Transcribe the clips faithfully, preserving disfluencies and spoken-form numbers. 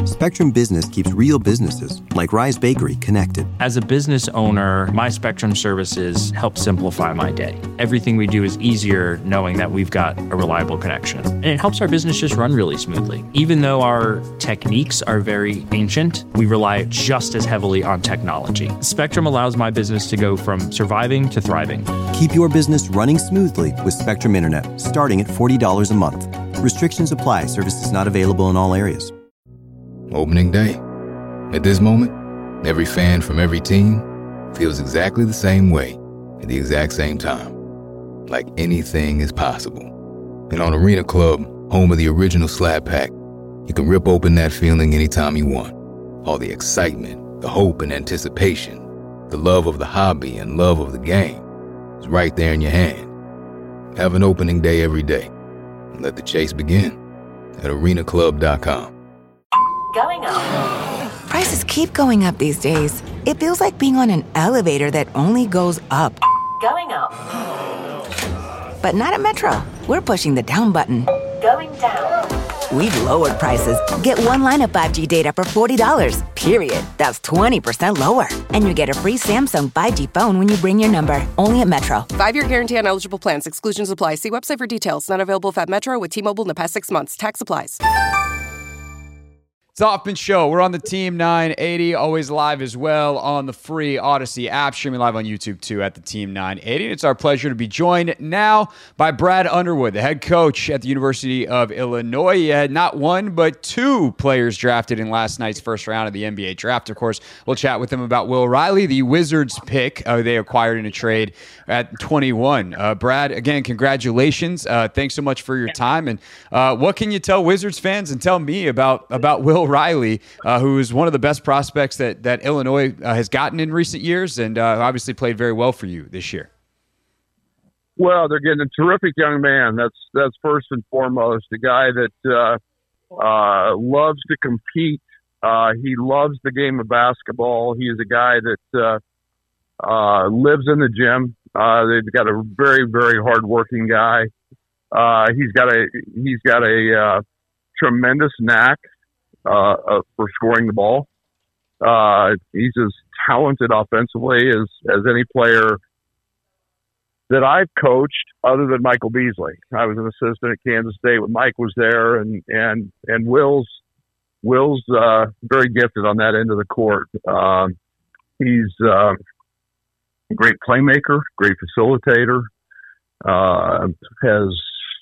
Spectrum Business keeps real businesses, like Rise Bakery, connected. As a business owner, my Spectrum services help simplify my day. Everything we do is easier knowing that we've got a reliable connection. And it helps our business just run really smoothly. Even though our techniques are very ancient, we rely just as heavily on technology. Spectrum allows my business to go from surviving to thriving. Keep your business running smoothly with Spectrum Internet, starting at forty dollars a month. Restrictions apply. Services not available in all areas. Opening day. At this moment, every fan from every team feels exactly the same way at the exact same time. Like anything is possible. And on Arena Club, home of the original Slab Pack, you can rip open that feeling anytime you want. All the excitement, the hope and anticipation, the love of the hobby and love of the game is right there in your hand. Have an opening day every day. And let the chase begin at arena club dot com. Going up. Prices keep going up these days. It feels like being on an elevator that only goes up. Going up. But not at Metro. We're pushing the down button. Going down. We've lowered prices. Get one line of five G data for forty dollars, period. That's twenty percent lower. And you get a free Samsung five G phone when you bring your number. Only at Metro. Five-year guarantee on eligible plans. Exclusions apply. See website for details. Not available at Metro with T-Mobile in the past six months. Tax applies. It's the Hoffman Show. We're on the Team nine eighty, always live as well on the free Odyssey app, streaming live on YouTube too at the Team nine eighty. It's our pleasure to be joined now by Brad Underwood, the head coach at the University of Illinois. He had not one, but two players drafted in last night's first round of the N B A draft. Of course, we'll chat with him about Will Riley, the Wizards pick uh, they acquired in a trade at twenty-one. Uh, Brad, again, congratulations. Uh, thanks so much for your time. And uh, what can you tell Wizards fans and tell me about, about Will Riley, uh, who is one of the best prospects that that Illinois uh, has gotten in recent years, and uh, obviously played very well for you this year? Well, they're getting a terrific young man. That's that's first and foremost. A guy that uh, uh, loves to compete. Uh, he loves the game of basketball. He is a guy that uh, uh, lives in the gym. Uh, they've got a very, very hardworking guy. Uh, he's got a he's got a uh, tremendous knack Uh, uh, for scoring the ball. Uh, he's as talented offensively as, as any player that I've coached other than Michael Beasley. I was an assistant at Kansas State when Mike was there, and, and, and Will's, Will's uh, very gifted on that end of the court. Um, he's uh, a great playmaker, great facilitator, uh, has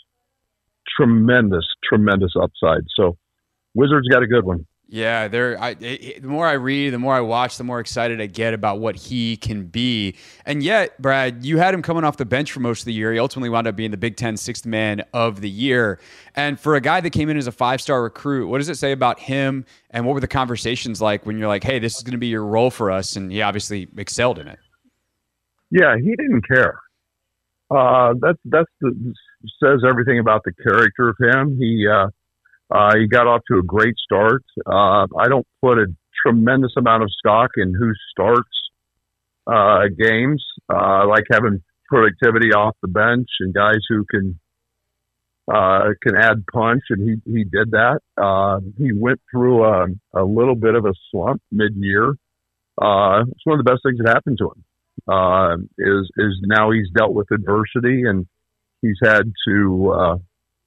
tremendous, tremendous upside. So, Wizards got a good one. Yeah, they're. I, it, the more I read, the more I watch, the more excited I get about what he can be. And yet, Brad, you had him coming off the bench for most of the year. He ultimately wound up being the Big Ten sixth man of the year. And for a guy that came in as a five-star recruit, what does it say about him? And what were the conversations like when you're like, "Hey, this is going to be your role for us"? And he obviously excelled in it. Yeah, he didn't care. Uh, that's that's the, says everything about the character of him. He. Uh, Uh, he got off to a great start. Uh, I don't put a tremendous amount of stock in who starts uh, games. Uh, I like having productivity off the bench and guys who can uh, can add punch, and he, he did that. Uh, he went through a, a little bit of a slump mid-year. Uh, it's one of the best things that happened to him. Uh, is is now he's dealt with adversity, and he's had to uh,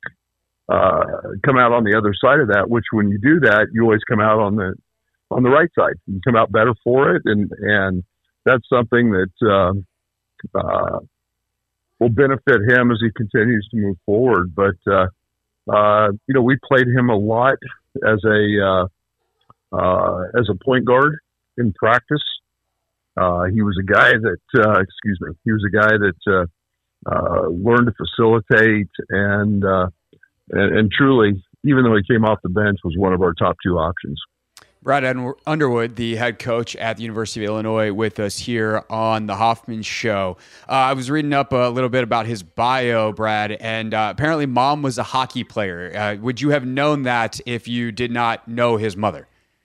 Uh, come out on the other side of that, which when you do that, you always come out on the on the right side. You come out better for it, and and that's something that uh, uh, will benefit him as he continues to move forward. But uh, uh, you know, we played him a lot as a uh, uh, as a point guard in practice. Uh, he was a guy that uh, excuse me, he was a guy that uh, uh, learned to facilitate and. Uh, And, and truly, even though he came off the bench, was one of our top two options. Brad Underwood, the head coach at the University of Illinois, with us here on the Hoffman Show. Uh, I was reading up a little bit about his bio, Brad, and uh, apparently mom was a hockey player. Uh, would you have known that if you did not know his mother?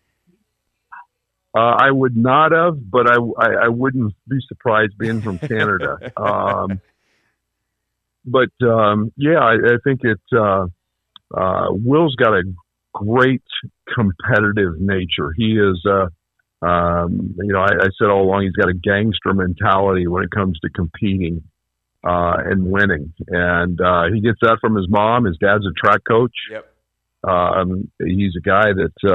Uh, I would not have, but I, I, I wouldn't be surprised being from Canada. um, but, um, yeah, I, I think it uh, uh, Will's got a great competitive nature. He is, uh, um, you know, I, I said all along, he's got a gangster mentality when it comes to competing uh, and winning. And uh, he gets that from his mom. His dad's a track coach. Yep. Um, he's a guy that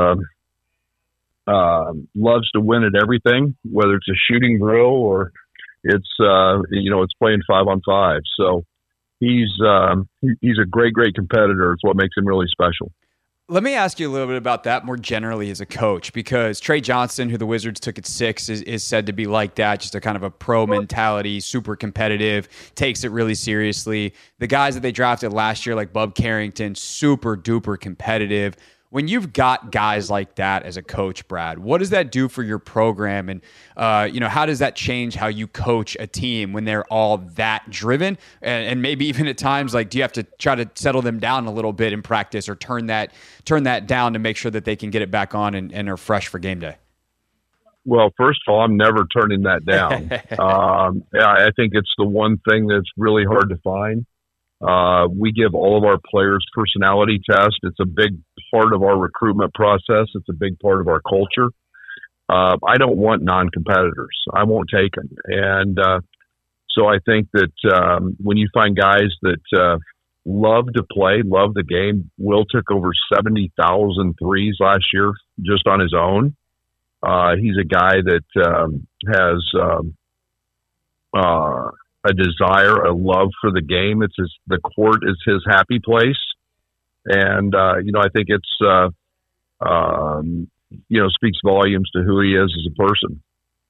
uh, uh, loves to win at everything, whether it's a shooting drill or it's, uh, you know, it's playing five on five. So he's um, he, he's a great, great competitor. It's what makes him really special. Let me ask you a little bit about that more generally as a coach, because Trey Johnson, who the Wizards took at six, is, is said to be like that, just a kind of a pro mentality, super competitive, takes it really seriously. The guys that they drafted last year, like Bub Carrington, super duper competitive. When you've got guys like that as a coach, Brad, what does that do for your program? And, uh, you know, how does that change how you coach a team when they're all that driven? And, and maybe even at times, like, do you have to try to settle them down a little bit in practice, or turn that turn that down to make sure that they can get it back on and, and are fresh for game day? Well, first of all, I'm never turning that down. um, yeah, I think it's the one thing that's really hard to find. Uh, we give all of our players personality tests. It's a big part of our recruitment process. It's a big part of our culture. Uh, I don't want non-competitors. I won't take them. And uh, so I think that um, when you find guys that uh, love to play, love the game, Will took over seventy thousand threes last year just on his own. Uh, he's a guy that um, has um, uh, a desire, a love for the game. It's his, the court is his happy place. And, uh, you know, I think it's, uh, um, you know, speaks volumes to who he is as a person.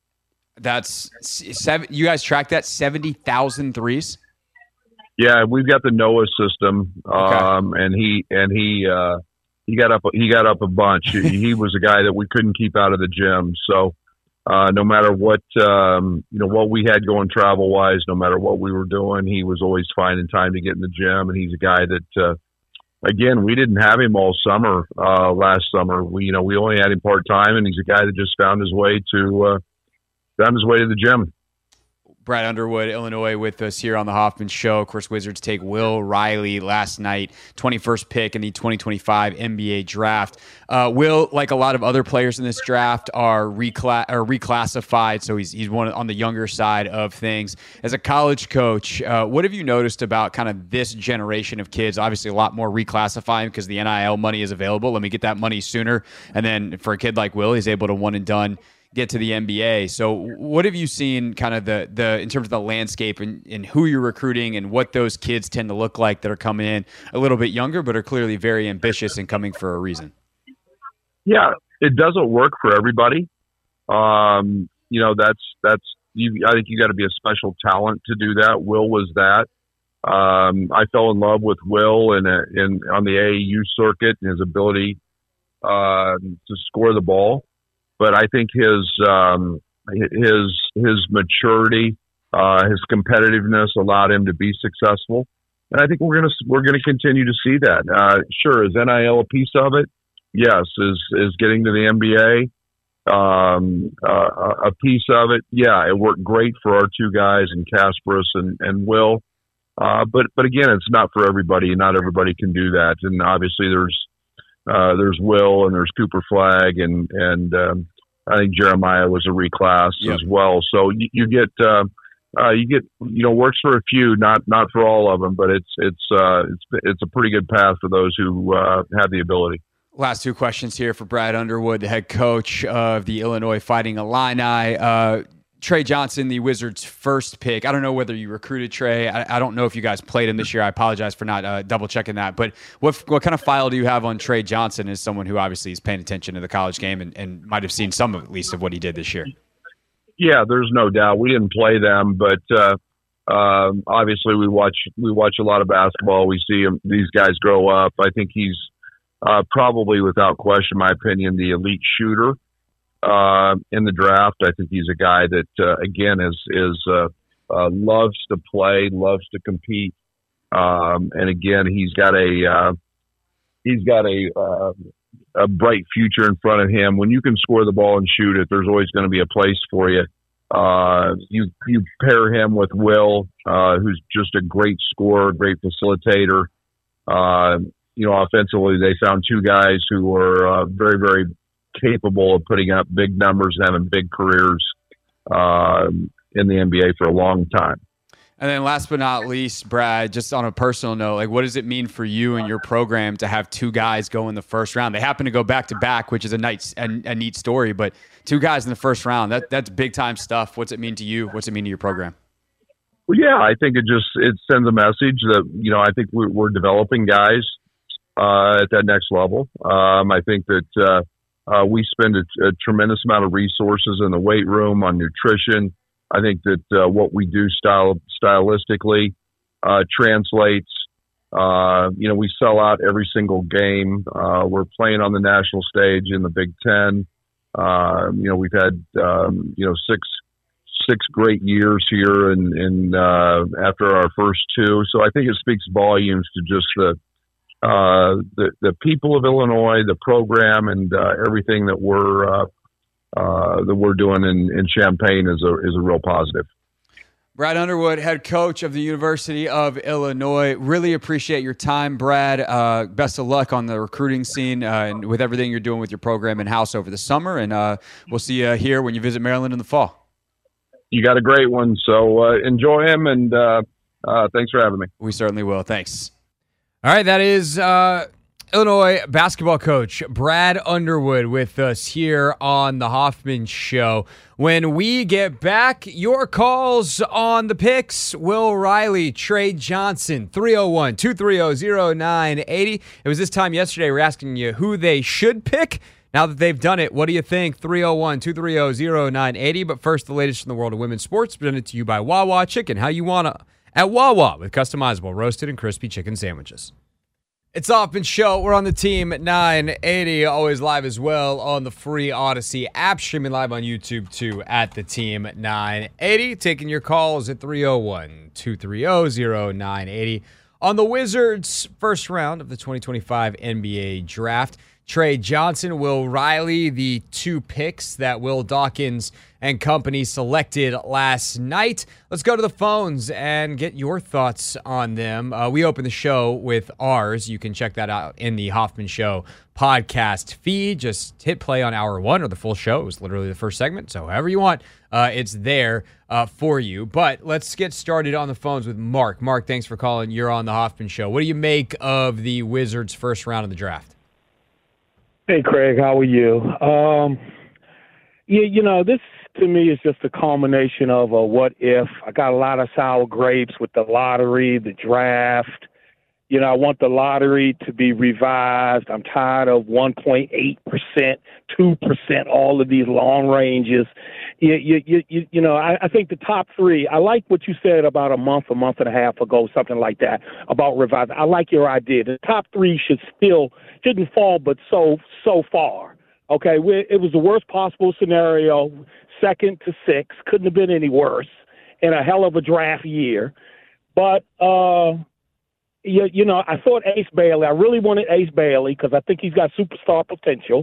That's seven. You guys track that seventy thousand threes? Yeah. We've got the Noah system. Um, okay. and he, and he, uh, he got up, he got up a bunch. he, he was a guy that we couldn't keep out of the gym. So, Uh, no matter what, um, you know, what we had going travel wise, no matter what we were doing, he was always finding time to get in the gym. And he's a guy that, uh, again, we didn't have him all summer, uh, last summer. We, you know, we only had him part time, and he's a guy that just found his way to, uh, found his way to the gym. Brad Underwood, Illinois, with us here on the Hoffman Show. Of course, Wizards take Will Riley last night, twenty-first pick in the twenty twenty-five N B A draft. Uh, Will, like a lot of other players in this draft, are recla- or reclassified, so he's he's one on the younger side of things. As a college coach, uh, what have you noticed about kind of this generation of kids? Obviously, a lot more reclassifying because the N I L money is available. Let me get that money sooner. And then for a kid like Will, he's able to one and done get to the N B A. So what have you seen kind of the the in terms of the landscape and, and who you're recruiting and what those kids tend to look like that are coming in a little bit younger but are clearly very ambitious and coming for a reason? Yeah, it doesn't work for everybody. Um, you know, that's that's you I think you got to be a special talent to do that. Will was that. Um, I fell in love with Will in a, in on the A A U circuit and his ability uh, to score the ball. But I think his um, his his maturity, uh, his competitiveness allowed him to be successful, and I think we're gonna we're gonna continue to see that. Uh, sure, is N I L a piece of it? Yes. Is is getting to the N B A um, uh, a piece of it? Yeah, it worked great for our two guys in Kasparis and and Will, uh, but but again, it's not for everybody. Not everybody can do that, and obviously there's. Uh, there's Will and there's Cooper Flagg and and um, I think Jeremiah was a reclass yep. as well. So you, you get uh, uh, you get you know works for a few, not not for all of them, but it's it's uh, it's it's a pretty good path for those who uh, have the ability. Last two questions here for Brad Underwood, the head coach of the Illinois Fighting Illini. Uh, Trey Johnson, the Wizards' first pick. I don't know whether you recruited Trey. I, I don't know if you guys played him this year. I apologize for not uh, double checking that. But what what kind of file do you have on Trey Johnson as someone who obviously is paying attention to the college game and, and might have seen some, at least, of what he did this year? Yeah, there's no doubt. We didn't play them, but uh, uh, obviously we watch we watch a lot of basketball. We see him, these guys grow up. I think he's uh, probably, without question, my opinion, the elite shooter. Uh, in the draft. I think he's a guy that, uh, again, is, is, uh, uh, loves to play, loves to compete. Um, and again, he's got a, uh, he's got a, uh, a bright future in front of him. When you can score the ball and shoot it, there's always going to be a place for you. Uh, you, you pair him with Will, uh, who's just a great scorer, great facilitator. Uh, you know, offensively, they found two guys who were uh, very, very capable of putting up big numbers and having big careers uh, in the N B A for a long time. And then last but not least, Brad, just on a personal note, like what does it mean for you and your program to have two guys go in the first round? They happen to go back to back, which is a nice, a, a neat story, but two guys in the first round, that that's big time stuff. What's it mean to you? What's it mean to your program? Well, yeah, I think it just, it sends a message that, you know, I think we're, we're developing guys uh, at that next level. Um, I think that uh, uh, we spend a, a tremendous amount of resources in the weight room on nutrition. I think that uh, what we do style stylistically uh, translates. Uh, you know, we sell out every single game. Uh, we're playing on the national stage in the Big Ten. Uh, you know, we've had um, you know six six great years here, and in, in, uh, after our first two. So I think it speaks volumes to just the uh, the, the people of Illinois, the program, and uh, everything that we're uh, Uh, that we're doing in, in Champaign is a is a real positive. Brad Underwood, head coach of the University of Illinois. Really appreciate your time, Brad. Uh, best of luck on the recruiting scene uh, and with everything you're doing with your program in-house over the summer. And uh, we'll see you here when you visit Maryland in the fall. You got a great one, so uh, enjoy him, and uh, uh, thanks for having me. We certainly will. Thanks. All right, that is uh, Illinois basketball coach Brad Underwood with us here on the Hoffman Show. When we get back, your calls on the picks. Will Riley, Trey Johnson, three oh one, two three oh, oh nine eight oh. It was this time yesterday we're asking you who they should pick. Now that they've done it, what do you think? three oh one, two three oh, oh nine eight oh. But first, the latest in the world of women's sports presented to you by Wawa Chicken. How you want to at Wawa with customizable roasted and crispy chicken sandwiches. It's Hoffman Show. We're on the team at nine eighty, always live as well on the free Odyssey app, streaming live on YouTube too at the team at nine eighty. Taking your calls at three oh one, two three oh, oh nine eight oh. On the Wizards' first round of the twenty twenty-five N B A draft, Trey Johnson, Will Riley, the two picks that Will Dawkins and company selected last night. Let's go to the phones and get your thoughts on them. Uh, we open the show with ours. You can check that out in the Hoffman Show podcast feed. Just hit play on hour one or the full show. It was literally the first segment, so however you want, uh, it's there uh, for you. But let's get started on the phones with Mark. Mark, thanks for calling. You're on the Hoffman Show. What do you make of the Wizards' first round of the draft? Hey, Craig, how are you? Um, yeah, you know, this to me is just a culmination of a what if. I got a lot of sour grapes with the lottery, the draft. You know, I want the lottery to be revised. I'm tired of one point eight percent, two percent, all of these long ranges. You, you, you, you know, I, I think the top three, I like what you said about a month, a month and a half ago, something like that, about revising. I like your idea. The top three should still, shouldn't fall, but so, so far. Okay, we, it was the worst possible scenario, second to six. Couldn't have been any worse in a hell of a draft year. But, uh, you, you know, I thought Ace Bailey. I really wanted Ace Bailey because I think he's got superstar potential.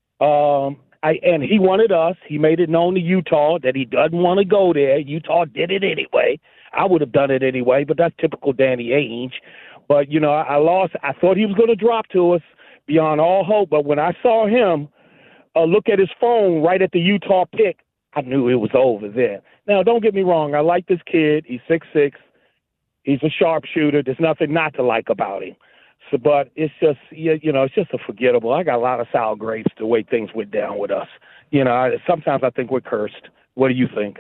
Um, I, and he wanted us. He made it known to Utah that he doesn't want to go there. Utah did it anyway. I would have done it anyway, but that's typical Danny Ainge. But, you know, I, I lost. I thought he was going to drop to us beyond all hope. But when I saw him uh, look at his phone right at the Utah pick, I knew it was over then. Now, don't get me wrong. I like this kid. He's six six. He's a sharpshooter. There's nothing not to like about him. So, but it's just, you, you know, it's just a forgettable. I got a lot of sour grapes the way things went down with us. You know, I, sometimes I think we're cursed. What do you think?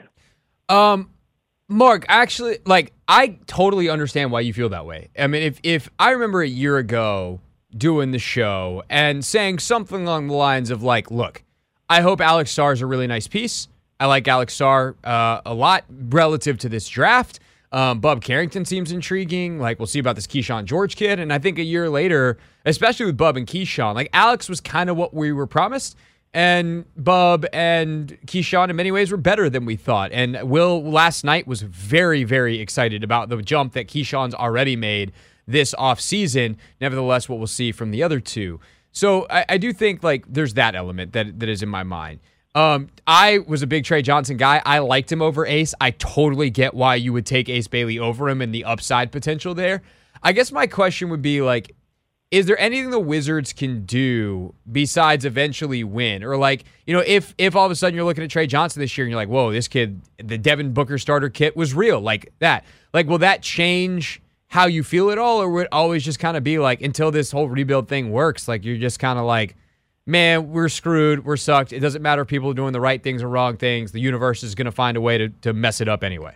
Um, Mark, actually, like, I totally understand why you feel that way. I mean, if if I remember a year ago doing the show and saying something along the lines of, like, look, I hope Alex Sarr is a really nice piece. I like Alex Sarr uh, a lot relative to this draft. Um, Bub Carrington seems intriguing. Like, we'll see about this Keyshawn George kid. And I think a year later, especially with Bub and Keyshawn, like, Alex was kind of what we were promised. And Bub and Keyshawn, in many ways, were better than we thought. And Will, last night, was very, very excited about the jump that Keyshawn's already made this offseason. Nevertheless, what we'll see from the other two. So I, I do think, like, there's that element that that is in my mind. Um, I was a big Trey Johnson guy. I liked him over Ace. I totally get why you would take Ace Bailey over him and the upside potential there. I guess my question would be, like, is there anything the Wizards can do besides eventually win? Or like, you know, if if all of a sudden you're looking at Trey Johnson this year and you're like, whoa, this kid, the Devin Booker starter kit was real, like that. Like, will that change how you feel at all? Or would it always just kind of be like, until this whole rebuild thing works, like you're just kind of like, man, we're screwed, we're sucked. It doesn't matter if people are doing the right things or wrong things. The universe is going to find a way to, to mess it up anyway.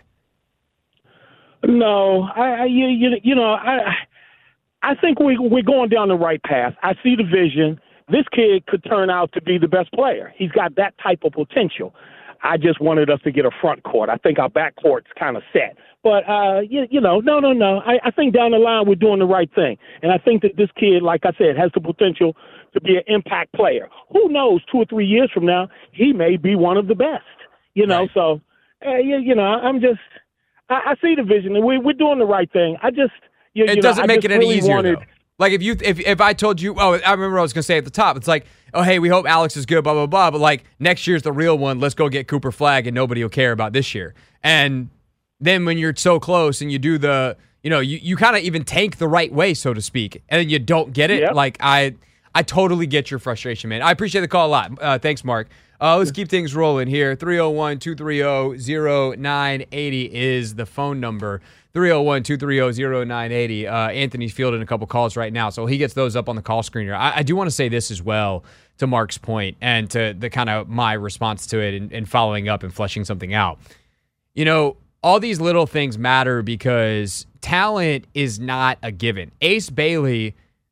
No, I, I you, you, you know, I I think we, we're going down the right path. I see the vision. This kid could turn out to be the best player. He's got that type of potential. I just wanted us to get a front court. I think our back court's kind of set. But, uh, you, you know, no, no, no. I, I think down the line we're doing the right thing. And I think that this kid, like I said, has the potential to be an impact player. Who knows, two or three years from now, he may be one of the best. You know, right. so, uh, you, you know, I'm just – I see the vision, and we, we're doing the right thing. I just – You, it you doesn't know, make it any really easier, wanted, though. Like, if you if if I told you, oh, I remember I was going to say at the top, it's like, oh, hey, we hope Alex is good, blah, blah, blah, but, like, next year's the real one. Let's go get Cooper Flagg, and nobody will care about this year. And then when you're so close and you do the, you know, you, you kind of even tank the right way, so to speak, and then you don't get it, yep. like, I I totally get your frustration, man. I appreciate the call a lot. Uh, thanks, Mark. Uh, let's keep things rolling here. three oh one, two three oh, oh nine eight oh is the phone number. three oh one, two three oh, oh nine eight oh. Uh, Anthony's fielding a couple calls right now, so he gets those up on the call screener. I, I do want to say this as well, to Mark's point, and to the kind of my response to it and, and following up and fleshing something out. You know, all these little things matter because talent is not a given. Ace Bailey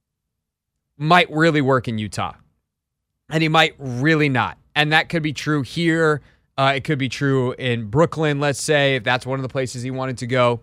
might really work in Utah, and he might really not. And that could be true here. Uh, it could be true in Brooklyn, let's say, if that's one of the places he wanted to go.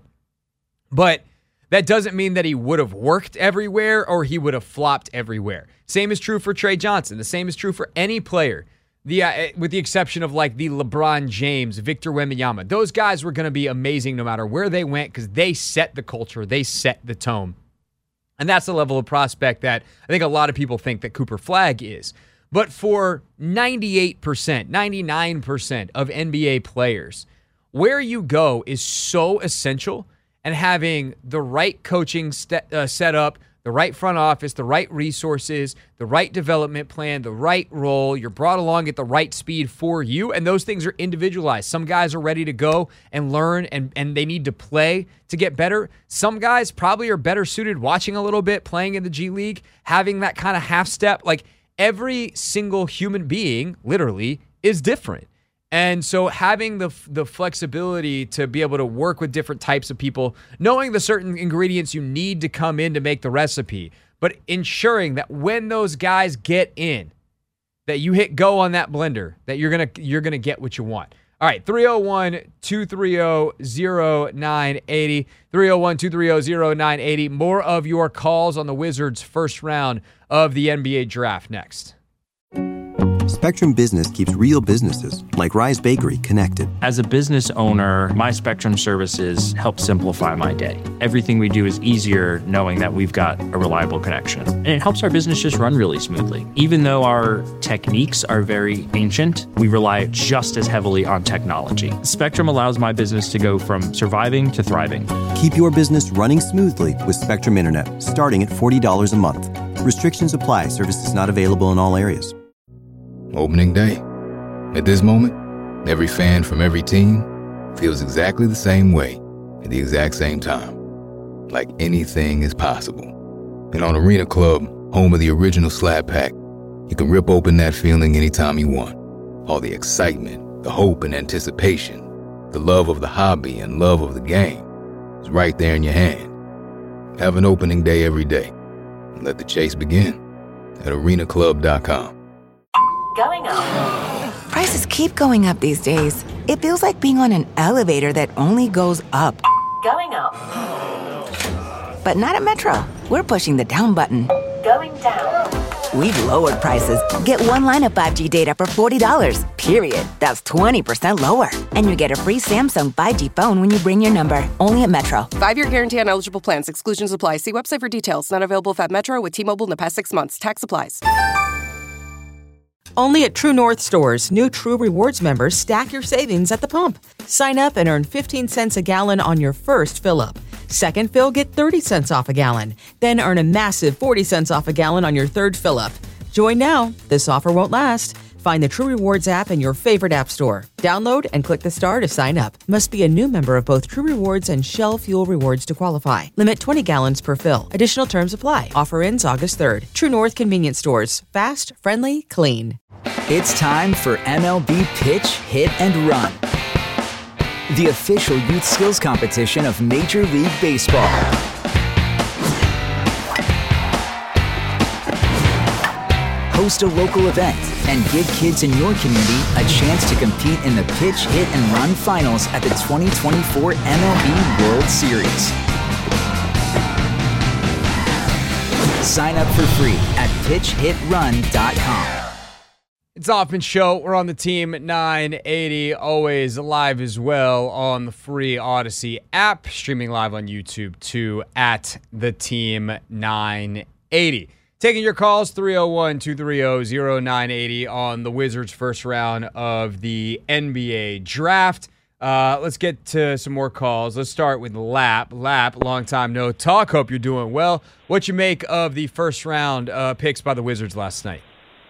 But that doesn't mean that he would have worked everywhere or he would have flopped everywhere. Same is true for Trey Johnson. The same is true for any player, the uh, with the exception of like the LeBron James, Victor Wembanyama. Those guys were going to be amazing no matter where they went because they set the culture. They set the tone. And that's the level of prospect that I think a lot of people think that Cooper Flagg is. But for ninety-eight percent, ninety-nine percent of N B A players, where you go is so essential, and having the right coaching st- uh, set up, the right front office, the right resources, the right development plan, the right role, you're brought along at the right speed for you, and those things are individualized. Some guys are ready to go and learn, and, and they need to play to get better. Some guys probably are better suited watching a little bit, playing in the G League, having that kind of half step. Like, every single human being, literally, is different. And so having the the flexibility to be able to work with different types of people, knowing the certain ingredients you need to come in to make the recipe, but ensuring that when those guys get in, that you hit go on that blender, that you're gonna you're gonna get what you want. All right, three oh one, two three oh, oh nine eight oh, three oh one, two three oh, oh nine eight oh. More of your calls on the Wizards' first round of the N B A draft next. Spectrum Business keeps real businesses, like Rise Bakery, connected. As a business owner, my Spectrum services help simplify my day. Everything we do is easier knowing that we've got a reliable connection. And it helps our business just run really smoothly. Even though our techniques are very ancient, we rely just as heavily on technology. Spectrum allows my business to go from surviving to thriving. Keep your business running smoothly with Spectrum Internet, starting at forty dollars a month. Restrictions apply. Services not available in all areas. Opening day. At this moment, every fan from every team feels exactly the same way at the exact same time. Like anything is possible. And on Arena Club, home of the original Slab Pack, you can rip open that feeling anytime you want. All the excitement, the hope and anticipation, the love of the hobby and love of the game is right there in your hand. Have an opening day every day. And let the chase begin at arena club dot com. Going up. Prices keep going up these days. It feels like being on an elevator that only goes up. Going up. But not at Metro. We're pushing the down button. Going down. We've lowered prices. Get one line of five G data for forty dollars, period. That's twenty percent lower. And you get a free Samsung five G phone when you bring your number. Only at Metro. Five-year guarantee on eligible plans. Exclusions apply. See website for details. Not available at Metro with T-Mobile in the past six months. Tax applies. Only at True North stores, new True Rewards members stack your savings at the pump. Sign up and earn fifteen cents a gallon on your first fill-up. Second fill, get thirty cents off a gallon. Then earn a massive forty cents off a gallon on your third fill-up. Join now. This offer won't last. Find the True Rewards app in your favorite app store. Download and click the star to sign up. Must be a new member of both True Rewards and Shell Fuel Rewards to qualify. Limit twenty gallons per fill. Additional terms apply. Offer ends August third. True North Convenience Stores. Fast, friendly, clean. It's time for M L B Pitch, Hit, and Run, the official youth skills competition of Major League Baseball. Host a local event and give kids in your community a chance to compete in the Pitch, Hit, and Run finals at the twenty twenty-four M L B World Series. Sign up for free at pitch hit run dot com. It's Hoffman Show. We're on the Team nine eighty, always live as well on the free Odyssey app, streaming live on YouTube too at the Team nine eighty. Taking your calls, three oh one, two three oh, oh nine eight oh on the Wizards' first round of the N B A draft. Uh, let's get to some more calls. Let's start with Lap. Lap, long time no talk. Hope you're doing well. What you make of the first round uh, picks by the Wizards last night?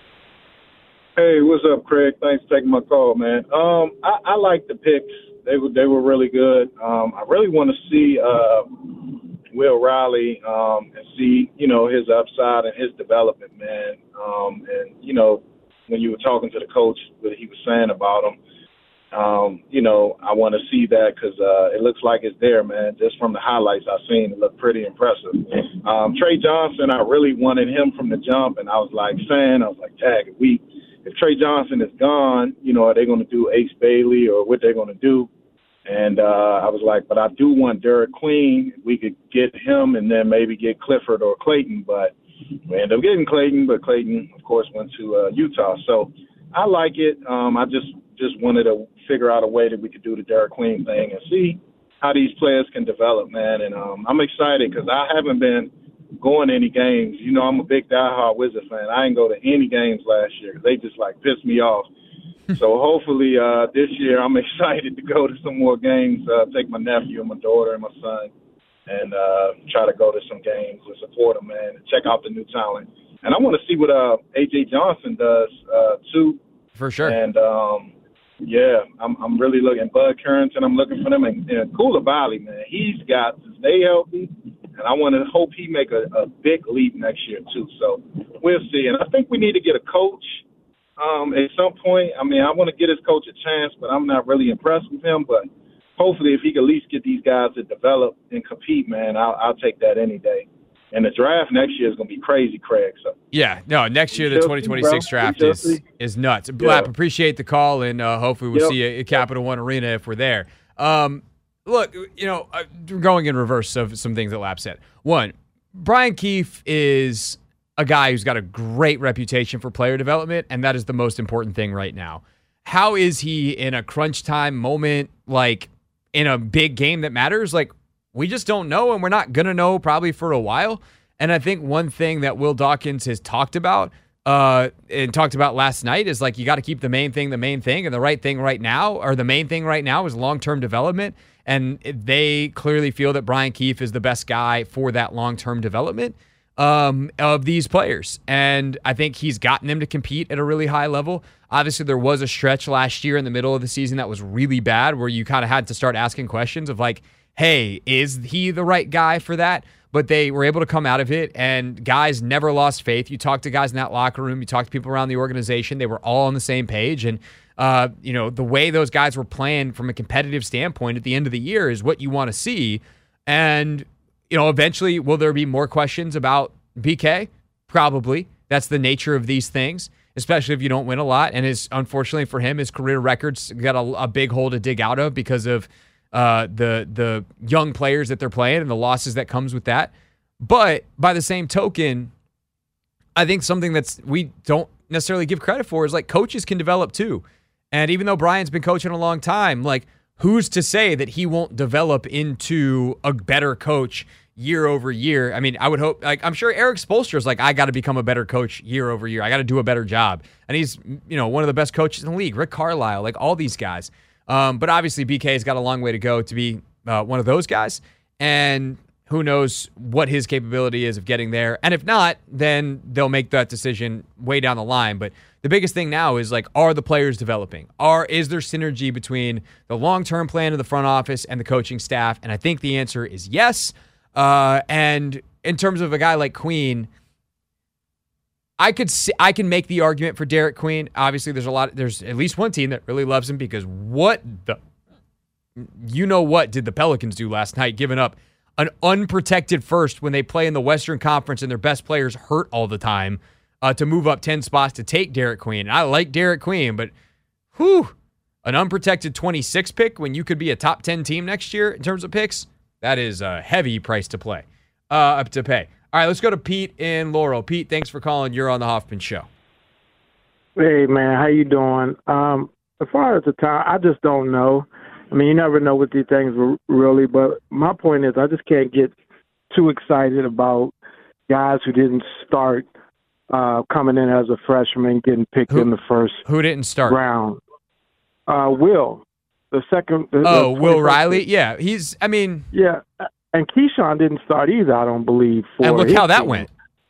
Hey, what's up, Craig? Thanks for taking my call, man. Um, I, I like the picks. They were they were really good. Um, I really want to see uh, Will Riley um, and see, you know, his upside and his development, man. Um, and, you know, when you were talking to the coach, what he was saying about him, um, you know, I want to see that because uh, it looks like it's there, man. Just from the highlights I've seen, it looked pretty impressive. Um, Trey Johnson, I really wanted him from the jump, and I was like saying, I was like, tag, if we – if Trey Johnson is gone, you know, are they going to do Ace Bailey or what they're going to do? And uh, I was like, but I do want Derek Queen. We could get him and then maybe get Clifford or Clayton. But we ended up getting Clayton, but Clayton, of course, went to uh, Utah. So I like it. Um, I just, just wanted to figure out a way that we could do the Derek Queen thing and see how these players can develop, man. And um, I'm excited because I haven't been going to any games. You know, I'm a big diehard Wizard fan. I didn't go to any games last year because they just, like, pissed me off. So hopefully uh, this year I'm excited to go to some more games, uh, take my nephew and my daughter and my son, and uh, try to go to some games and support them, man, and check out the new talent. And I want to see what uh, A J Johnson does, uh, too. For sure. And, um, yeah, I'm I'm really looking. Bud Carrington, I'm looking for them. And, and Koulibaly, man, he's got to stay healthy. And I want to hope he make a, a big leap next year, too. So we'll see. And I think we need to get a coach um, at some point. I mean, I want to get his coach a chance, but I'm not really impressed with him. But hopefully if he can at least get these guys to develop and compete, man, I'll, I'll take that any day. And the draft next year is going to be crazy, Craig. So yeah, no, next year the twenty twenty-six draft is, is nuts. Yeah. Blap, appreciate the call, and uh, hopefully we'll yep. see you at Capital One Arena if we're there. Um, Look, you know, uh, going in reverse of some things that Lap said. One, Brian Keefe is a guy who's got a great reputation for player development, and that is the most important thing right now. How is he in a crunch time moment, like in a big game that matters? Like, we just don't know, and we're not going to know probably for a while. And I think one thing that Will Dawkins has talked about uh, and talked about last night is, like, you got to keep the main thing the main thing, and the right thing right now, or the main thing right now is long-term development. And they clearly feel that Brian Keefe is the best guy for that long-term development um, of these players. And I think he's gotten them to compete at a really high level. Obviously, there was a stretch last year in the middle of the season that was really bad where you kind of had to start asking questions of like, hey, is he the right guy for that? But they were able to come out of it, and guys never lost faith. You talk to guys in that locker room, you talk to people around the organization, they were all on the same page. And Uh, you know, the way those guys were playing from a competitive standpoint at the end of the year is what you want to see. And, you know, eventually, will there be more questions about B K? Probably. That's the nature of these things, especially if you don't win a lot. And his, unfortunately for him, his career record's got a, a big hole to dig out of because of uh, the the young players that they're playing and the losses that comes with that. But by the same token, I think something that's we don't necessarily give credit for is like coaches can develop too. And even though Brian's been coaching a long time, like who's to say that he won't develop into a better coach year over year? I mean, I would hope, like, I'm sure Eric Spoelstra's like, I got to become a better coach year over year. I got to do a better job. And he's, you know, one of the best coaches in the league. Rick Carlisle, like all these guys. Um, but obviously B K's got a long way to go to be uh, one of those guys. and who knows what his capability is of getting there. And if not, then they'll make that decision way down the line. But the biggest thing now is, like, are the players developing? Are Is there synergy between the long-term plan of the front office and the coaching staff? And I think the answer is yes. Uh, and in terms of a guy like Queen, I could see, I can make the argument for Derek Queen. Obviously, there's a lot. There's at least one team that really loves him because what the, you know what did the Pelicans do last night, giving up an unprotected first when they play in the Western Conference and their best players hurt all the time uh, to move up ten spots to take Derek Queen. And I like Derek Queen, but whew, an unprotected twenty-six pick when you could be a top ten team next year in terms of picks, that is a heavy price to play, uh, to pay. All right, let's go to Pete in Laurel. Pete, thanks for calling. You're on the Hoffman Show. Hey, man, how you doing? Um, as far as the time, I just don't know. I mean, you never know with these things really, but my point is I just can't get too excited about guys who didn't start uh, coming in as a freshman, getting picked who, in the first Who didn't start? round. Uh, Will, the second. The, oh, the Will Riley? Yeah, he's, I mean. Yeah, and Keyshawn didn't start either, I don't believe. For and look how that team. went.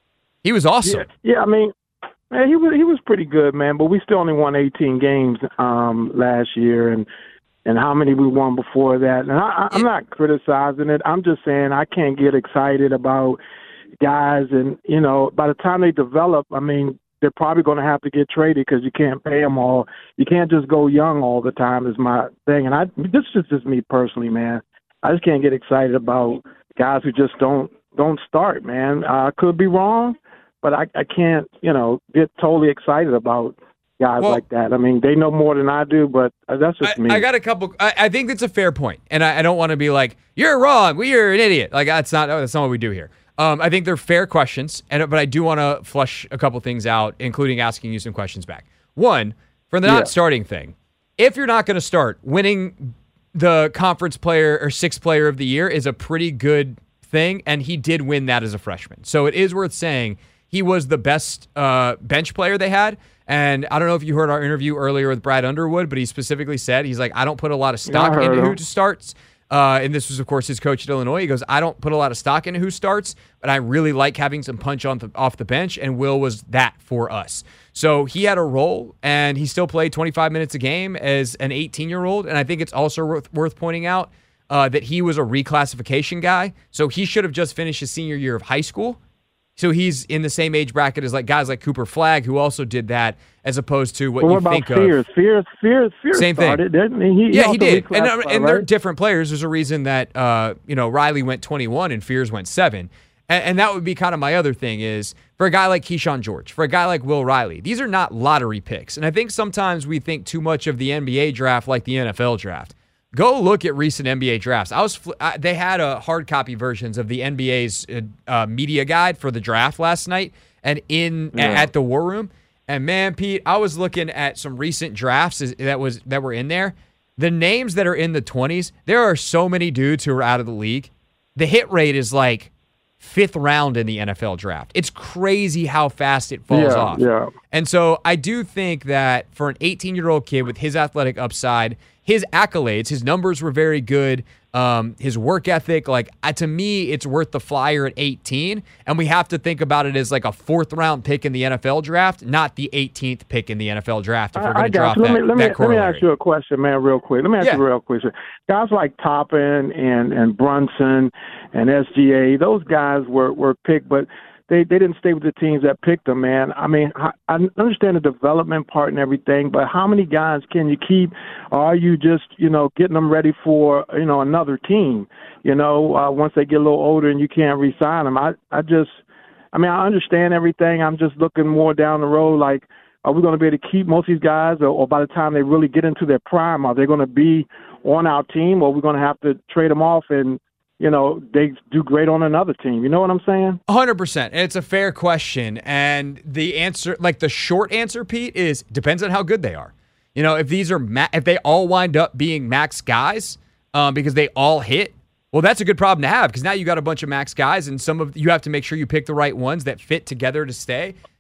He was awesome. Yeah, yeah, I mean, man, he was, he was pretty good, man, but we still only won eighteen games um, last year, and and how many we won before that. And I, I'm not criticizing it. I'm just saying I can't get excited about guys. And, you know, by the time they develop, I mean, they're probably going to have to get traded because you can't pay them all. You can't just go young all the time is my thing. And I this is just me personally, man. I just can't get excited about guys who just don't don't start, man. I uh, could be wrong, but I, I can't, you know, get totally excited about guys well, like that. I mean, they know more than I do, but that's just I, me. I got a couple. I, I think that's a fair point, and I, I don't want to be like, you're wrong, well, you're an idiot. Like that's not that's not what we do here. Um, I think they're fair questions, and but I do want to flush a couple things out, including asking you some questions back. One, for the not yeah. starting thing, if you're not going to start, winning the conference player or sixth player of the year is a pretty good thing, and he did win that as a freshman. So it is worth saying he was the best uh, bench player they had. And I don't know if you heard our interview earlier with Brad Underwood, but he specifically said, he's like, I don't put a lot of stock yeah, into who starts. Uh, and this was, of course, his coach at Illinois. He goes, I don't put a lot of stock into who starts, but I really like having some punch on the, off the bench, and Will was that for us. So he had a role, and he still played twenty-five minutes a game as an eighteen-year-old. And I think it's also worth, worth pointing out uh, that he was a reclassification guy. So he should have just finished his senior year of high school. So he's in the same age bracket as like guys like Cooper Flagg, who also did that, as opposed to what well, you what about think Fears? of. Fears, Fears, Fears Same started, thing. didn't he? he yeah, he did. And, and right? they're different players. There's a reason that uh, you know Riley went twenty-one and Fears went seven. And, and that would be kind of my other thing is for a guy like Keyshawn George, for a guy like Will Riley, these are not lottery picks. And I think sometimes we think too much of the N B A draft like the N F L draft. Go look at recent N B A drafts. I was I, they had a hard copy versions of the N B A's uh, uh, media guide for the draft last night, and in yeah. at, at the War Room. And man, Pete, I was looking at some recent drafts that was that were in there. The names that are in the twenties, there are so many dudes who are out of the league. The hit rate is like fifth round in the N F L draft. It's crazy how fast it falls yeah, off. Yeah. And so I do think that for an eighteen-year-old kid with his athletic upside, his accolades, his numbers were very good. Um, his work ethic, like uh, to me, it's worth the flyer at eighteen. And we have to think about it as like a fourth round pick in the N F L draft, not the eighteenth pick in the N F L draft. If we're going to drop let that, me, let me, that let me ask you a question, man, real quick. Let me ask yeah. you a real question. Guys like Toppin and, and Brunson and S G A, those guys were, were picked, but They they didn't stay with the teams that picked them, man. I mean, I, I understand the development part and everything, but how many guys can you keep? Or are you just, you know, getting them ready for, you know, another team, you know, uh, once they get a little older and you can't re-sign them? I, I just, I mean, I understand everything. I'm just looking more down the road, like, are we going to be able to keep most of these guys, or, or by the time they really get into their prime, are they going to be on our team, or are we going to have to trade them off and, you know, they do great on another team? You know what I'm saying? one hundred percent. It's a fair question. And the answer, like the short answer, Pete, is depends on how good they are. You know, if these are, ma- if they all wind up being max guys um, because they all hit, well, that's a good problem to have because now you got a bunch of max guys and some of you have to make sure you pick the right ones that fit together to stay.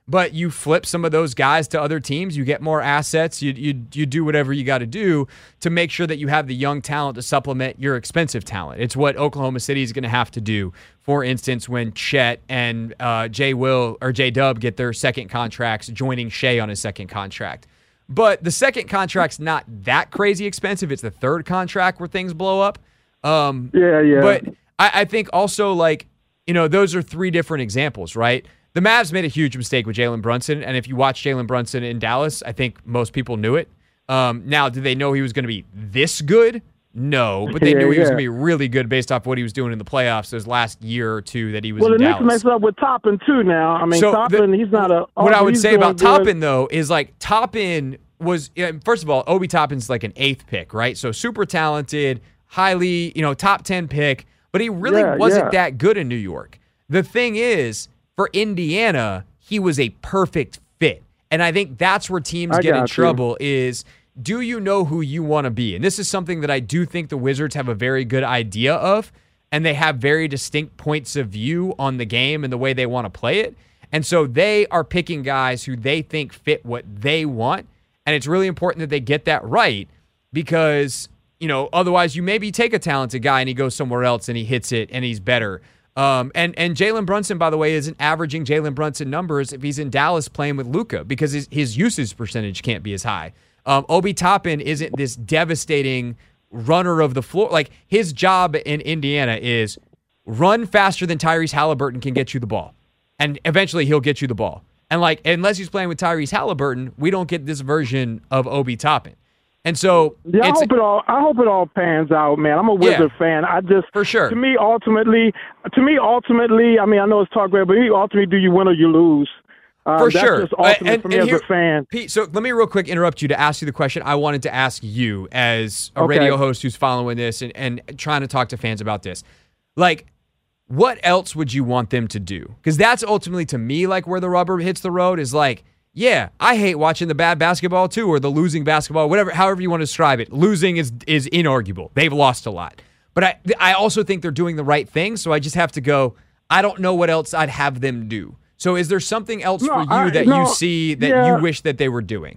But you flip some of those guys to other teams, you get more assets, you you you do whatever you got to do to make sure that you have the young talent to supplement your expensive talent. It's what Oklahoma City is going to have to do. For instance, when Chet and uh, Jay Will or J Dub get their second contracts, joining Shea on his second contract. But the second contract's not that crazy expensive. It's the third contract where things blow up. Um, yeah, yeah. But I, I think also, like, you know, those are three different examples, right? The Mavs made a huge mistake with Jalen Brunson, and if you watch Jalen Brunson in Dallas, I think most people knew it. Um, now, did they know he was going to be this good? No, but they yeah, knew he yeah. was going to be really good based off what he was doing in the playoffs those last year or two that he was well, in the Dallas. Knicks messed up with Toppin, too, now. I mean, So Toppin, the- he's not a... What oh, I would he's say about doing good. Toppin, though, is like Toppin was, you know, first of all, Obi Toppin's like an eighth pick, right? So super talented, highly, you know, top ten pick, but he really Yeah, wasn't yeah. that good in New York. The thing is, for Indiana, he was a perfect fit. And I think that's where teams I get in got you. trouble is, do you know who you want to be? And this is something that I do think the Wizards have a very good idea of, and they have very distinct points of view on the game and the way they want to play it. And so they are picking guys who they think fit what they want. And it's really important that they get that right because, you know, otherwise you maybe take a talented guy and he goes somewhere else and he hits it and he's better. Um, and and Jalen Brunson, by the way, isn't averaging Jalen Brunson numbers if he's in Dallas playing with Luka because his, his usage percentage can't be as high. Um, Obi Toppin isn't this devastating runner of the floor. Like, his job in Indiana is run faster than Tyrese Halliburton can get you the ball. And eventually he'll get you the ball. And, like, unless he's playing with Tyrese Halliburton, we don't get this version of Obi Toppin. And so Yeah, I it's, hope it all. I hope it all pans out, man. I'm a Wizard Yeah. fan. I just, for sure. to me, ultimately, to me, ultimately, I mean, I know it's talk great, but me, ultimately, do you win or you lose? Um, For that's sure. just ultimate And- for me and as here- a fan. Pete, so let me real quick interrupt you to ask you the question I wanted to ask you as a Okay. radio host who's following this and, and trying to talk to fans about this. Like, what else would you want them to do? Because that's ultimately, to me, like where the rubber hits the road is like, yeah, I hate watching the bad basketball too, or the losing basketball, whatever, however you want to describe it. Losing is is inarguable. They've lost a lot. But I I also think they're doing the right thing, so I just have to go, I don't know what else I'd have them do. So is there something else No, for you I- that no, you see that yeah. you wish that they were doing?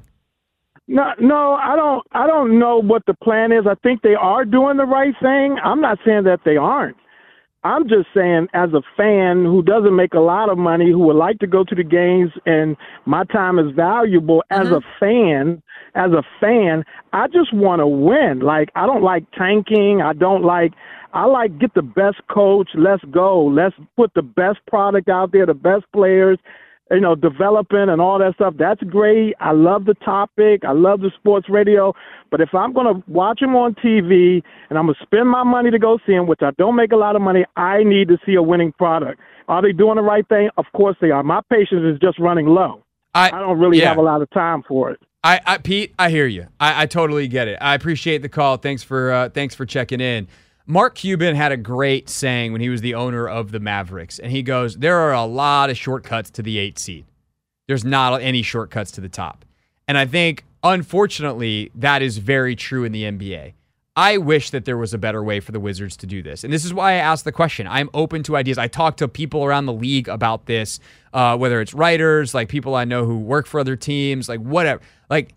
No, no, I don't. I don't know what the plan is. I think they are doing the right thing. I'm not saying that they aren't. I'm just saying, as a fan who doesn't make a lot of money, who would like to go to the games, and my time is valuable. As a fan, as a fan, I just want to win. Like, I don't like tanking. I don't like. I like get the best coach. Let's go. Let's put the best product out there, the best players. You know, developing and all that stuff. That's great. I love the topic. I love the sports radio. But if I'm going to watch them on T V and I'm going to spend my money to go see them, which I don't make a lot of money, I need to see a winning product. Are they doing the right thing? Of course they are. My patience is just running low. I, I don't really yeah. have a lot of time for it. I, I Pete, I hear you. I, I totally get it. I appreciate the call. Thanks for uh, thanks for checking in. Mark Cuban had a great saying when he was the owner of the Mavericks, and he goes, there are a lot of shortcuts to the eight seed. There's not any shortcuts to the top. And I think, unfortunately, that is very true in the N B A. I wish that there was a better way for the Wizards to do this. And this is why I asked the question. I'm open to ideas. I talk to people around the league about this, uh, whether it's writers, like people I know who work for other teams, like whatever. Like,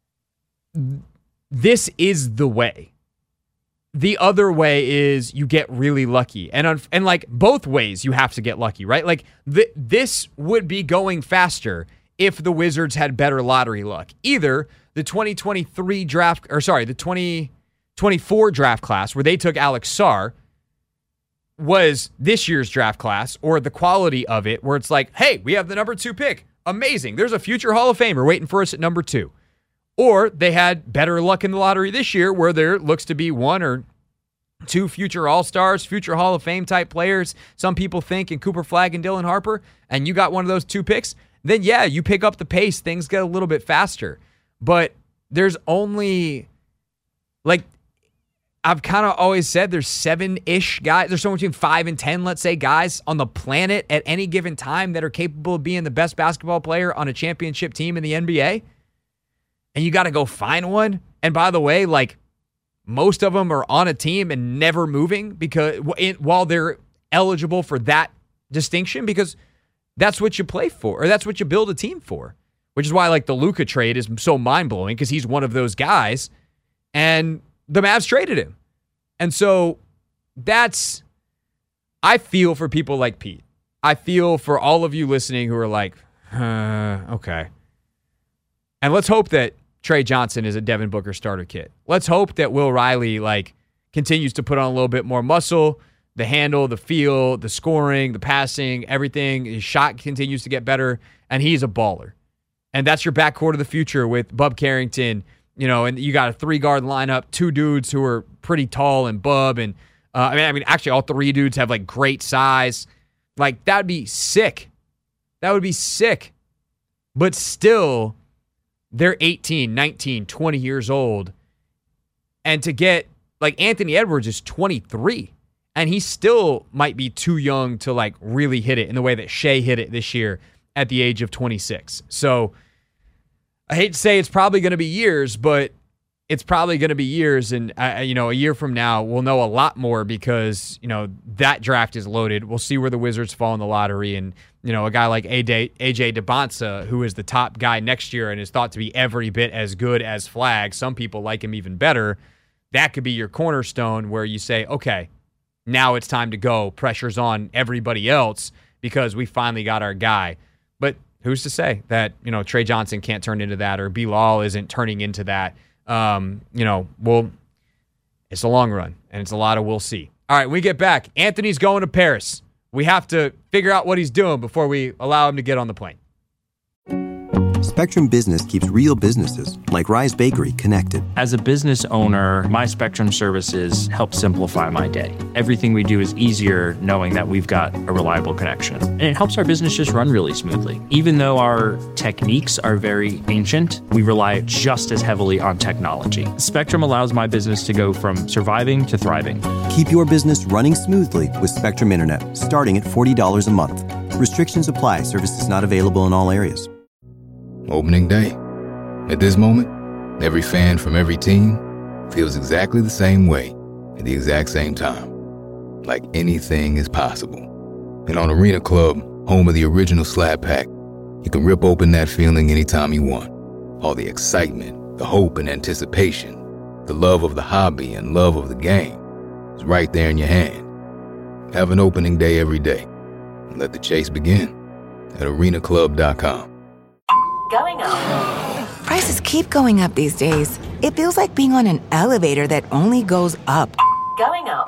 this is the way. The other way is you get really lucky. And un- and like both ways you have to get lucky, right? Like th- this would be going faster if the Wizards had better lottery luck. Either the twenty twenty-three draft, or sorry, the twenty twenty-four draft class where they took Alex Sarr was this year's draft class, or the quality of it where it's like, hey, we have the number two pick. Amazing. There's a future Hall of Famer waiting for us at number two. Or they had better luck in the lottery this year where there looks to be one or two future All-Stars, future Hall of Fame type players, some people think, in Cooper Flagg and Dylan Harper, and you got one of those two picks, then yeah, you pick up the pace, things get a little bit faster. But there's only, like, I've kind of always said there's seven-ish guys, there's somewhere between five and ten, let's say, guys on the planet at any given time that are capable of being the best basketball player on a championship team in the N B A. And you got to go find one. And by the way, like, most of them are on a team and never moving because while they're eligible for that distinction, because that's what you play for, or that's what you build a team for, which is why like the Luka trade is so mind-blowing because he's one of those guys, and the Mavs traded him. And so that's, I feel for people like Pete. I feel for all of you listening who are like, uh, okay. And let's hope that Trey Johnson is a Devin Booker starter kit. Let's hope that Will Riley like continues to put on a little bit more muscle, the handle, the feel, the scoring, the passing, everything. His shot continues to get better, and he's a baller. And that's your backcourt of the future with Bub Carrington, you know, and you got a three-guard lineup, two dudes who are pretty tall, and Bub, and uh, I mean, I mean, actually, all three dudes have like great size. Like that'd be sick. That would be sick. But still, they're eighteen, nineteen, twenty years old, and to get like Anthony Edwards is twenty-three, and he still might be too young to like really hit it in the way that Shea hit it this year at the age of twenty-six. So I hate to say it's probably going to be years, but it's probably going to be years. And, uh, you know, a year from now, we'll know a lot more because, you know, that draft is loaded. We'll see where the Wizards fall in the lottery. And, you know, a guy like A J DeBonsa, who is the top guy next year and is thought to be every bit as good as Flagg. Some people like him even better. That could be your cornerstone where you say, okay, now it's time to go. Pressure's on everybody else because we finally got our guy. But who's to say that, you know, Trey Johnson can't turn into that or Bilal isn't turning into that? Um, you know, well, it's a long run, and it's a lot of we'll see. All right, when we get back, Anthony's going to Paris. We have to figure out what he's doing before we allow him to get on the plane. Spectrum Business keeps real businesses, like Rise Bakery, connected. As a business owner, my Spectrum services help simplify my day. Everything we do is easier knowing that we've got a reliable connection. And it helps our business just run really smoothly. Even though our techniques are very ancient, we rely just as heavily on technology. Spectrum allows my business to go from surviving to thriving. Keep your business running smoothly with Spectrum Internet, starting at forty dollars a month. Restrictions apply. Services not available in all areas. Opening day. At this moment, every fan from every team feels exactly the same way at the exact same time. Like anything is possible. And on Arena Club, home of the original Slab Pack, you can rip open that feeling anytime you want. All the excitement, the hope and anticipation, the love of the hobby and love of the game is right there in your hand. Have an opening day every day. And let the chase begin at arena club dot com. Going up. Prices keep going up these days. It feels like being on an elevator that only goes up. Going up.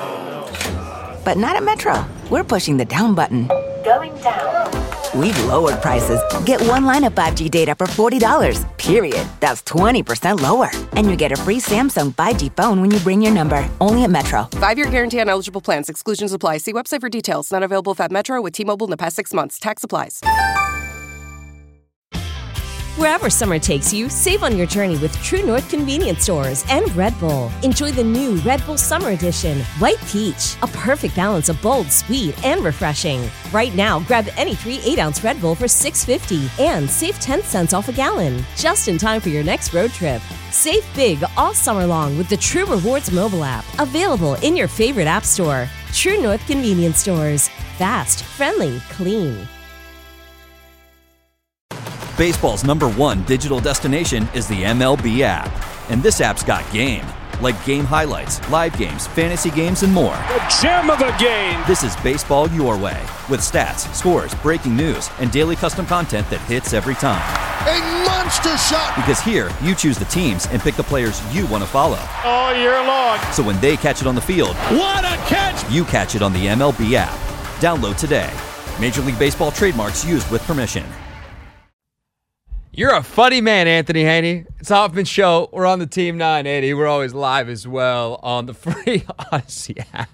But not at Metro. We're pushing the down button. Going down. We've lowered prices. Get one line of five G data for forty dollars, period. That's twenty percent lower. And you get a free Samsung five G phone when you bring your number. Only at Metro. Five-year guarantee on eligible plans. Exclusions apply. See website for details. Not available if at Metro with T-Mobile in the past six months. Tax applies. Wherever summer takes you, save on your journey with True North Convenience Stores and Red Bull. Enjoy the new Red Bull Summer Edition, White Peach, a perfect balance of bold, sweet, and refreshing. Right now, grab any three eight-ounce Red Bull for six fifty and save ten cents off a gallon, just in time for your next road trip. Save big all summer long with the True Rewards mobile app, available in your favorite app store. True North Convenience Stores. Fast, friendly, clean. Baseball's number one digital destination is the M L B app. And this app's got game. Like game highlights, live games, fantasy games, and more. The gem of the game! This is baseball your way. With stats, scores, breaking news, and daily custom content that hits every time. A monster shot! Because here, you choose the teams and pick the players you want to follow. All year long. So when they catch it on the field, what a catch! You catch it on the M L B app. Download today. Major League Baseball trademarks used with permission. You're a funny man, Anthony Haney. It's Hoffman Show. We're on the Team nine eighty. We're always live as well on the free Odyssey app.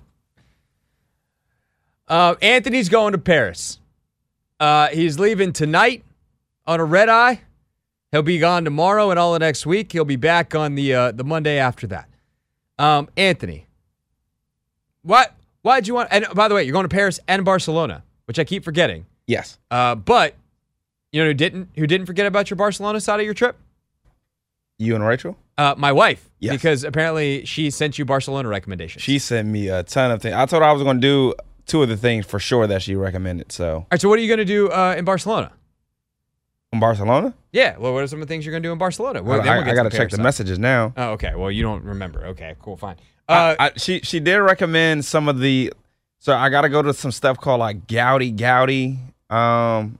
Uh, Anthony's going to Paris. Uh, he's leaving tonight on a red eye. He'll be gone tomorrow and all of next week. He'll be back on the uh, the Monday after that. Um, Anthony, what? Why did you want? And by the way, you're going to Paris and Barcelona, which I keep forgetting. Yes. Uh, but. You know who didn't who didn't forget about your Barcelona side of your trip? You and Rachel? Uh, my wife. Yes. Because apparently she sent you Barcelona recommendations. She sent me a ton of things. I told her I was going to do two of the things for sure that she recommended. So, All right, so what are you going to do uh, in Barcelona? in Barcelona, Yeah, well, what are some of the things you're going to do in Barcelona? I, Well, then we'll I, get I got to the check Paris the stuff. messages now. Oh, okay. Well, you don't remember. Okay, cool, fine. Uh, I, I, she she did recommend some of the. So I got to go to some stuff called like Gaudi Gaudi. Um,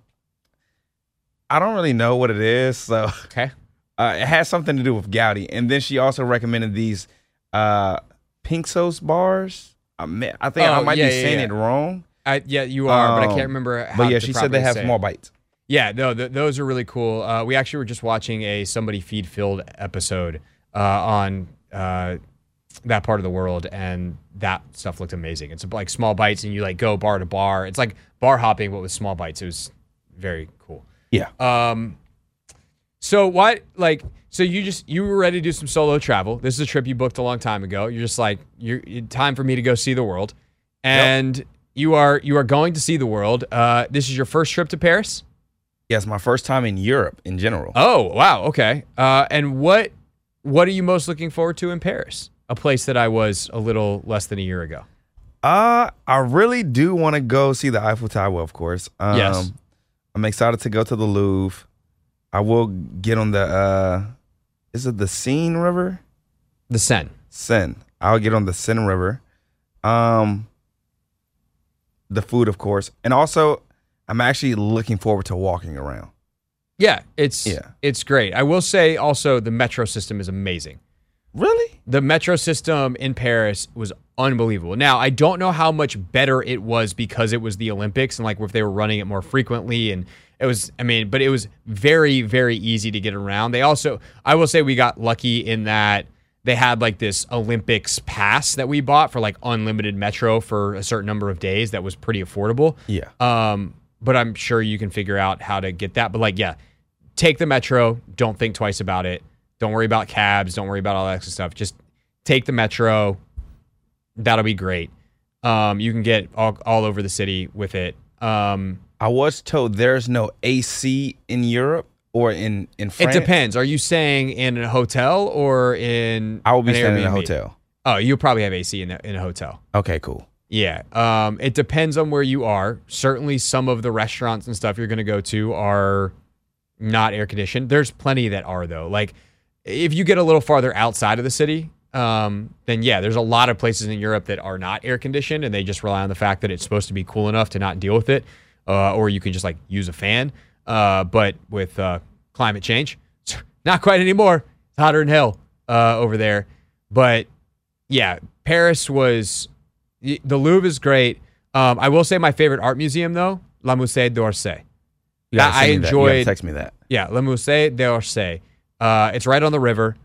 I don't really know what it is. So okay, uh, it has something to do with Gaudi, and then she also recommended these uh, Pinxos bars. I, mean, I think Oh, I might yeah, be yeah, saying yeah. it wrong. I, yeah, you are, but I Um, can't remember how But yeah, to she said they properly have say small it. bites. Yeah, no, th- those are really cool. Uh, we actually were just watching a Somebody Feed Filled episode uh, on uh, that part of the world, and that stuff looked amazing. It's like small bites, and you like go bar to bar. It's like bar hopping, but with small bites. It was very cool. Yeah. Um. So what, like, so you just you were ready to do some solo travel. This is a trip you booked a long time ago. You're just like, you're time for me to go see the world, and yep. you are you are going to see the world. Uh, this is your first trip to Paris. Yes, my first time in Europe in general. Oh, wow. Okay. Uh, and what what are you most looking forward to in Paris? A place that I was a little less than a year ago. Uh, I really do want to go see the Eiffel Tower, of course. Um, Yes. I'm excited to go to the Louvre. I will get on the, uh, is it the Seine River? The Seine. Seine. I'll get on the Seine River. Um, the food, of course. And also, I'm actually looking forward to walking around. Yeah, it's Yeah. it's great. I will say also the metro system is amazing. Really? The metro system in Paris was unbelievable. Now, I don't know how much better it was because it was the Olympics and like if they were running it more frequently, and it was, I mean, but it was very, very easy to get around. They also, I will say we got lucky in that they had like this Olympics pass that we bought for like unlimited metro for a certain number of days that was pretty affordable. Yeah. Um, but I'm sure you can figure out how to get that. But like, yeah, take the metro. Don't think twice about it. Don't worry about cabs. Don't worry about all that extra stuff. Just take the metro. That'll be great. Um, you can get all, all over the city with it. Um, I was told there's no A C in Europe or in, in France. it depends. Are you staying in a hotel or in I will be an staying in a Airbnb? hotel. Oh, you'll probably have A C in a, in a hotel. Okay, cool. Yeah. Um, it depends on where you are. Certainly some of the restaurants and stuff you're going to go to are not air conditioned. There's plenty that are, though. Like, if you get a little farther outside of the city, um, then yeah, there's a lot of places in Europe that are not air conditioned, and they just rely on the fact that it's supposed to be cool enough to not deal with it, uh, or you can just like use a fan. Uh, but with uh, climate change, not quite anymore. It's hotter than hell uh, over there. But yeah, Paris was the Louvre is great. Um, I will say my favorite art museum though, La Musée d'Orsay. You gotta I send me that. You gotta enjoyed. text me that. Yeah, Le Musée d'Orsay. Uh, it's right on the river.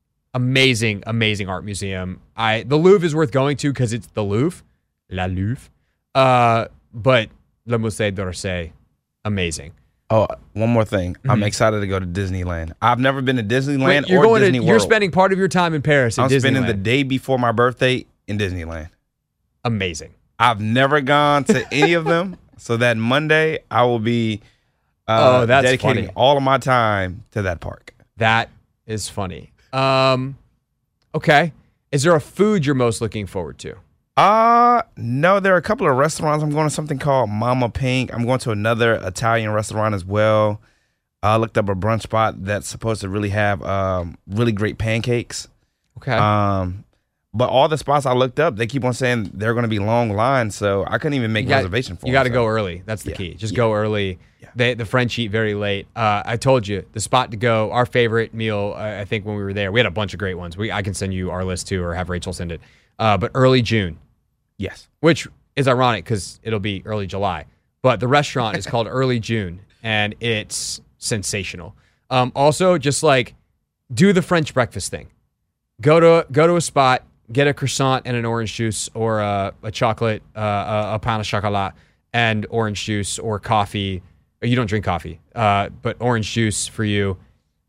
Amazing, amazing art museum. I the Louvre is worth going to because it's the Louvre, La Louvre. Uh, but Le Musée d'Orsay, amazing. Oh, one more thing. Mm-hmm. I'm excited to go to Disneyland. I've never been to Disneyland Wait, you're or going Disney to, World. You're spending part of your time in Paris at I'm Disneyland. spending the day before my birthday in Disneyland. Amazing. I've never gone to any of them, so that Monday I will be uh, Oh, that's dedicating funny. all of my time to that park. That is funny. Um, okay. Is there a food you're most looking forward to? Uh, no, there are a couple of restaurants. I'm going to something called Mama Pink. I'm going to another Italian restaurant as well. I looked up a brunch spot that's supposed to really have um, really great pancakes. Okay. Um, but all the spots I looked up, they keep on saying they're going to be long lines, so I couldn't even make You got- reservation for You them. got to so. go early. That's the Yeah. key. Just Yeah. go early. They, the French eat very late. Uh, I told you the spot to go. Our favorite meal, uh, I think, when we were there, we had a bunch of great ones. We I can send you our list too, or have Rachel send it. Uh, but early June, Yes. which is ironic because it'll be early July. But the restaurant is called Early June, and it's sensational. Um, also, just like do the French breakfast thing. Go to go to a spot, get a croissant and an orange juice, or a, a chocolate, uh, a, a pain au chocolat, and orange juice or coffee. You don't drink coffee, uh, but orange juice for you.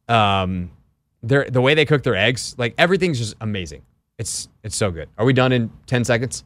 Um, they're, the way they cook their eggs, like everything's just amazing. It's it's so good. Are we done in ten seconds?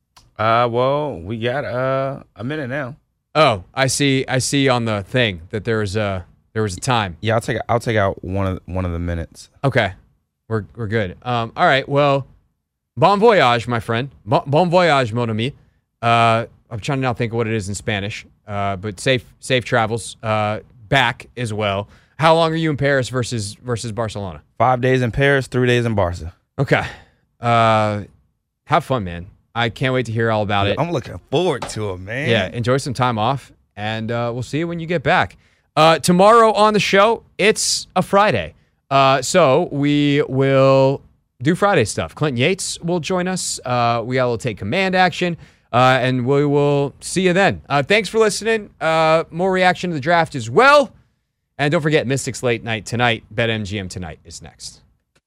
Uh, well, we got uh a minute now. Oh, I see. I see on the thing that there was a there was a time. Yeah, I'll take I'll take out one of one of the minutes. Okay, we're we're good. Um, all right. Well, bon voyage, my friend. Bon, bon voyage, mon ami. Uh, I'm trying to now think of what it is in Spanish, uh, but safe safe travels uh, back as well. How long are you in Paris versus versus Barcelona? Five days in Paris, three days in Barca. Okay. Uh, have fun, man. I can't wait to hear all about it. I'm looking forward to it, man. Yeah, enjoy some time off, and uh, we'll see you when you get back. Uh, tomorrow on the show, it's a Friday. Uh, so we will do Friday stuff. Clinton Yates will join us. Uh, we all will take command action, uh, and we will see you then. Uh, thanks for listening. Uh, more reaction to the draft as well. And don't forget, Mystics Late Night tonight. BetMGM tonight is next.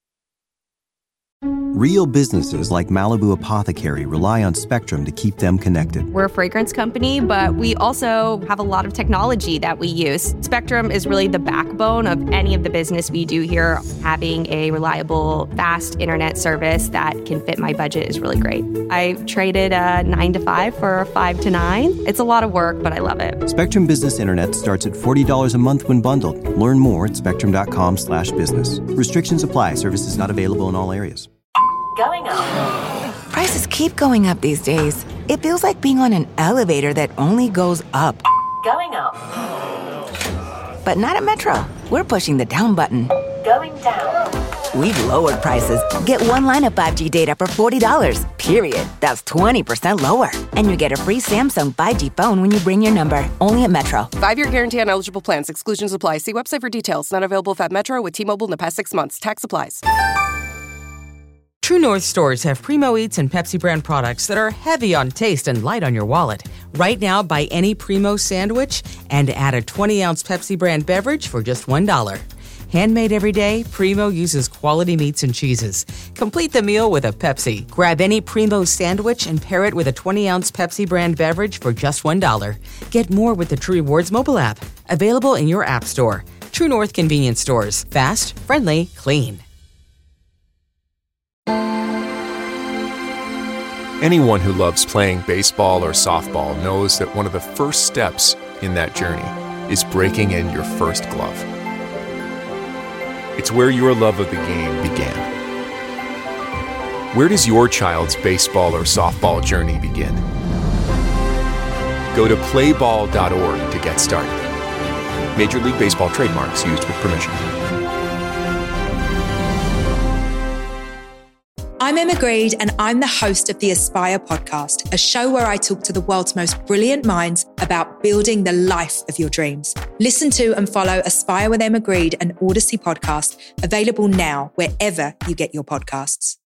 Real businesses like Malibu Apothecary rely on Spectrum to keep them connected. We're a fragrance company, but we also have a lot of technology that we use. Spectrum is really the backbone of any of the business we do here. Having a reliable, fast internet service that can fit my budget is really great. I traded a nine to five for a five to nine. It's a lot of work, but I love it. Spectrum Business Internet starts at forty dollars a month when bundled. Learn more at spectrum.com slash business. Restrictions apply. Services not available in all areas. Going up. Prices keep going up these days. It feels like being on an elevator that only goes up. Going up. But not at Metro. We're pushing the down button. Going down. We've lowered prices. Get one line of five G data for forty dollars, period. That's twenty percent lower. And you get a free Samsung five G phone when you bring your number. Only at Metro. Five-year guarantee on eligible plans. Exclusions apply. See website for details. Not available at Metro with T-Mobile in the past six months. Tax applies. True North stores have Primo Eats and Pepsi brand products that are heavy on taste and light on your wallet. Right now, buy any Primo sandwich and add a twenty-ounce Pepsi brand beverage for just one dollar. Handmade every day, Primo uses quality meats and cheeses. Complete the meal with a Pepsi. Grab any Primo sandwich and pair it with a twenty-ounce Pepsi brand beverage for just one dollar. Get more with the True Rewards mobile app. Available in your app store. True North convenience stores. Fast, friendly, clean. Anyone who loves playing baseball or softball knows that one of the first steps in that journey is breaking in your first glove. It's where your love of the game began. Where does your child's baseball or softball journey begin? Go to play ball dot org to get started. Major League Baseball trademarks used with permission. I'm Emma Greed, and I'm the host of the Aspire podcast, a show where I talk to the world's most brilliant minds about building the life of your dreams. Listen to and follow Aspire with Emma Greed, an Odyssey podcast, available now wherever you get your podcasts.